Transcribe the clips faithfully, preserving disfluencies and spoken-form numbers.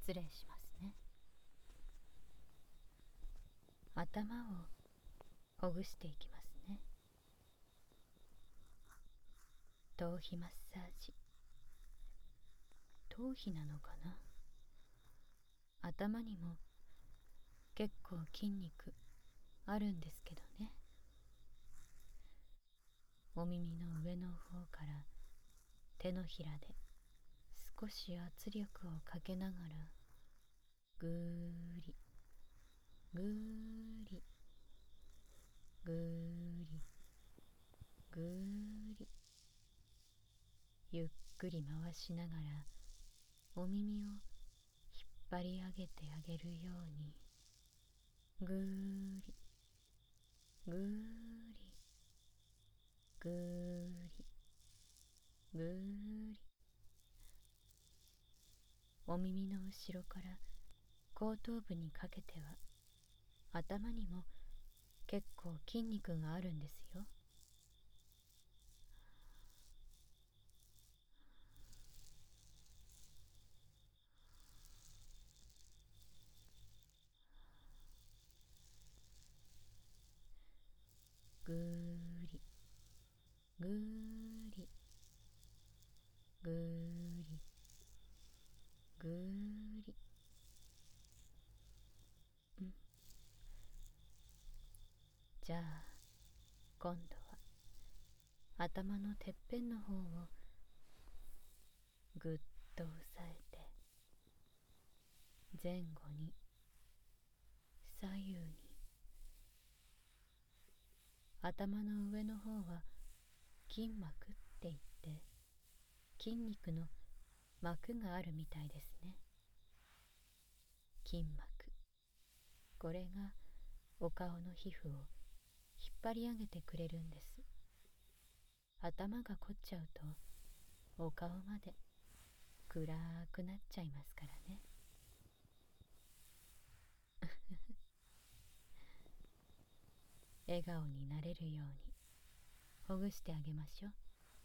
失礼しますね。頭をほぐしていきますね。頭皮マッサージ。頭皮なのかな。頭にも結構筋肉あるんですけどね。お耳の上の方から手のひらで少し圧力をかけながらぐーりぐーりぐーりぐーりゆっくり回しながらお耳を引っ張り上げてあげるようにぐーりぐーりぐーりぐーり。お耳の後ろから後頭部にかけては頭にも結構筋肉があるんですよ。ぐーりぐーりぐーりぐーり。うん。じゃあ今度は頭のてっぺんの方をぐっと押さえて前後に左右に。頭の上の方は筋膜って言って筋肉の膜があるみたいですね。筋膜、これがお顔の皮膚を引っ張り上げてくれるんです。頭が凝っちゃうとお顔まで暗くなっちゃいますからね。笑顔になれるようにほぐしてあげましょう。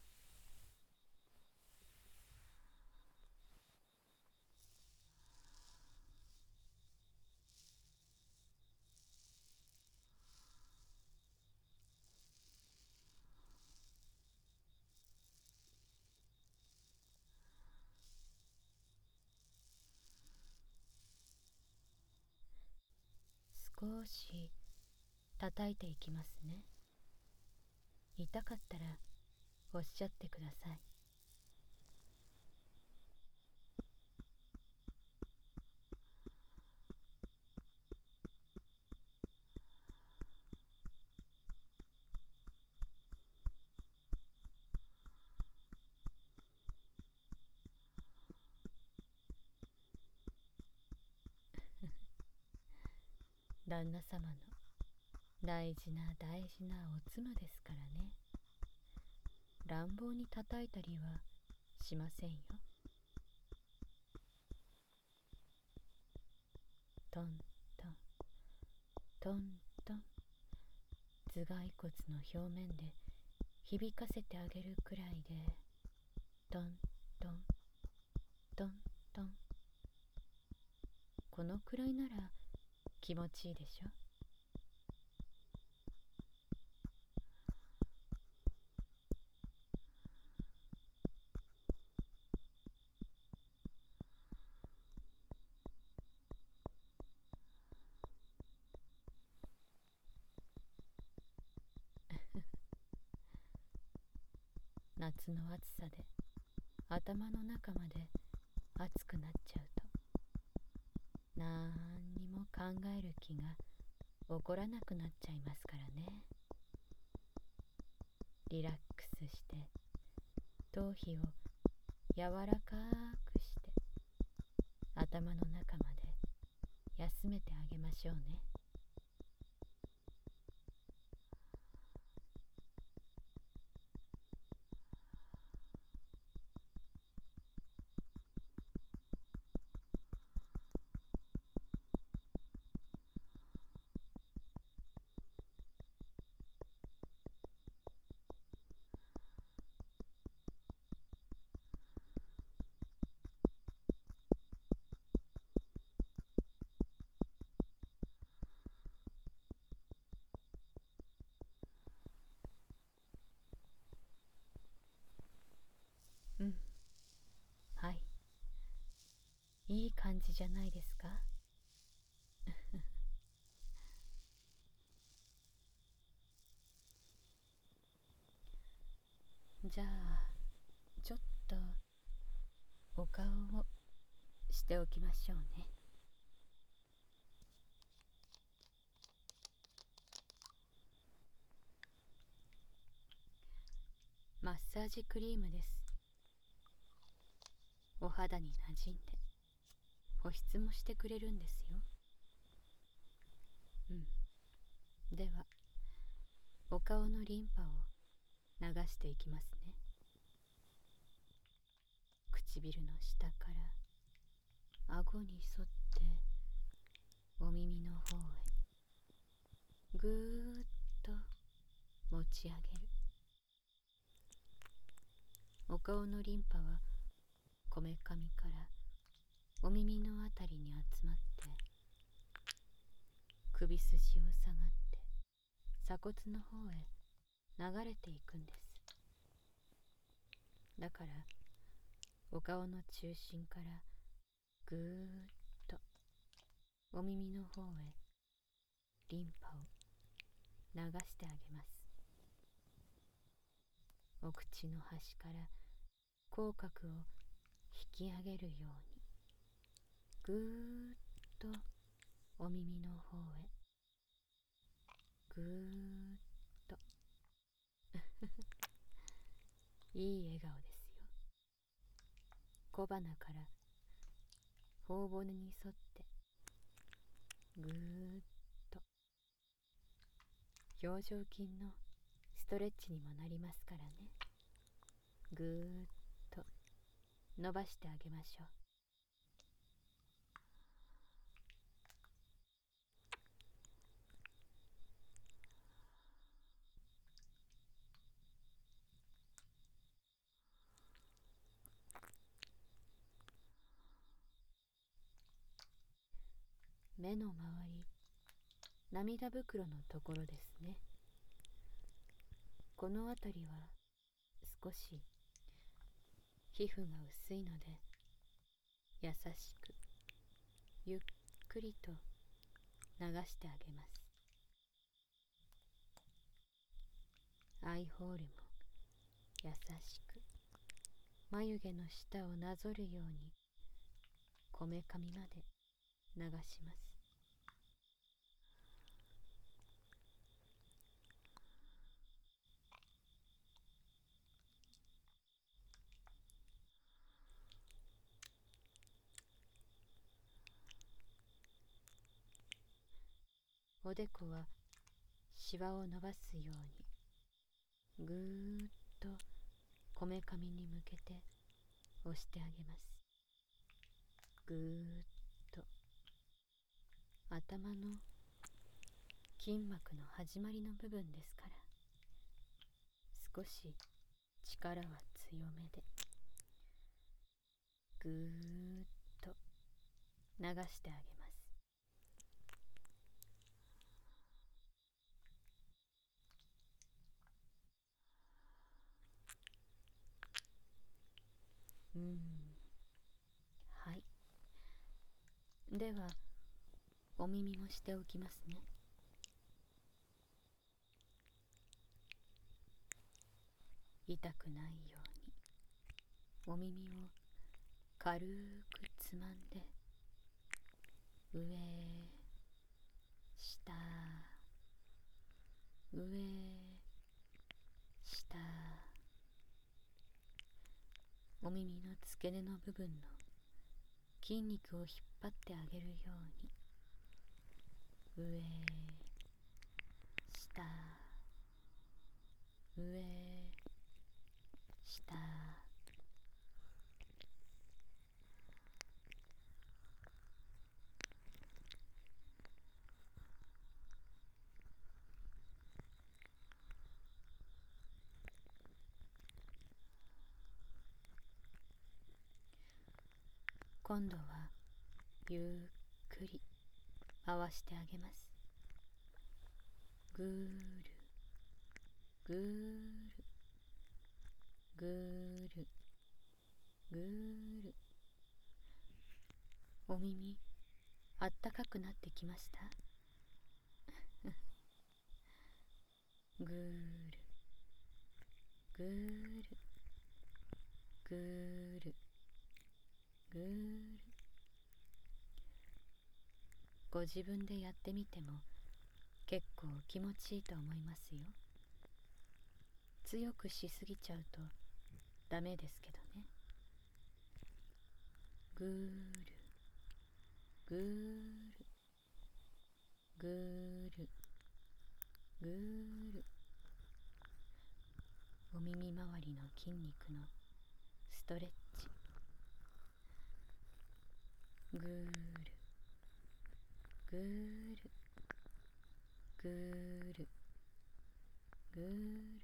少し叩いていきますね。痛かったらおっしゃってください。旦那様の大事な大事なおつむですからね。乱暴に叩いたりはしませんよ。トントントントン、頭蓋骨の表面で響かせてあげるくらいでトントントントン。このくらいなら気持ちいいでしょ。夏の暑さで頭の中まで熱くなっちゃうとなんにも考える気が起こらなくなっちゃいますからね。リラックスして頭皮を柔らかくして頭の中まで休めてあげましょうね。 感じじゃないですか？じゃあちょっとお顔をしておきましょうね。マッサージクリームです。お肌になじんで保湿もしてくれるんですよ。うん。ではお顔のリンパを流していきますね。唇の下から顎に沿ってお耳の方へぐーっと持ち上げる。お顔のリンパはこめかみからお耳のあたりに集まって首筋を下がって鎖骨の方へ流れていくんです。だからお顔の中心からぐーっとお耳の方へリンパを流してあげます。お口の端から口角を引き上げるようにぐーっとお耳の方へぐーっといい笑顔ですよ。小鼻から頬骨に沿ってぐーっと表情筋のストレッチにもなりますからね。ぐーっと伸ばしてあげましょう。目の周り、涙袋のところですね。この辺りは少し皮膚が薄いので優しくゆっくりと流してあげます。アイホールも優しく眉毛の下をなぞるようにこめかみまで流します。おでこはシワを伸ばすようにぐーっとこめかみに向けて押してあげます。ぐーっと頭の筋膜の始まりの部分ですから少し力は強めでぐーっと流してあげます。うん、はい。ではお耳もしておきますね。痛くないようにお耳を軽くつまんで上下上下お耳の付け根の部分の筋肉を引っ張ってあげるように上下上下今度はゆっくり回してあげます。ぐーるぐーるぐーるぐーるお耳あったかくなってきました？ぐーるぐーるぐーるぐーる。ご自分でやってみても結構気持ちいいと思いますよ。強くしすぎちゃうとダメですけどね。ぐーるぐーるぐーるぐーる。お耳周りの筋肉のストレッチ。ぐーるぐーるぐーるぐーる。